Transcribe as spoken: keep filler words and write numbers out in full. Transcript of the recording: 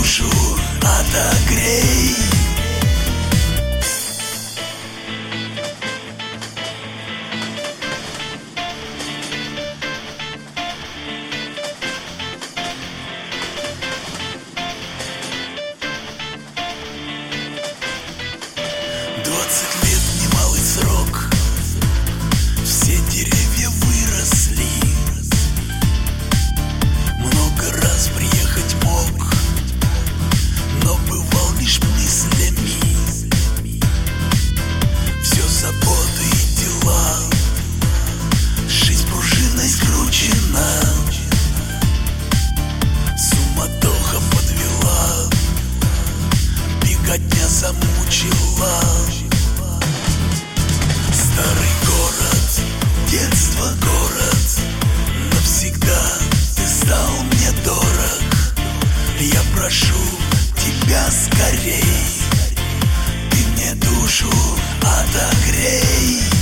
душу отогрей. Двадцать лет немалый срок, все деревья выросли. Много раз приехать мог, но бывал лишь мыслями. Все заботы и дела, жизнь пружиной скручена. Суматоха подвела, беготня замучила. Старый город, детство, город, навсегда ты стал мне дорог. Я прошу тебя скорей, ты мне душу отогрей.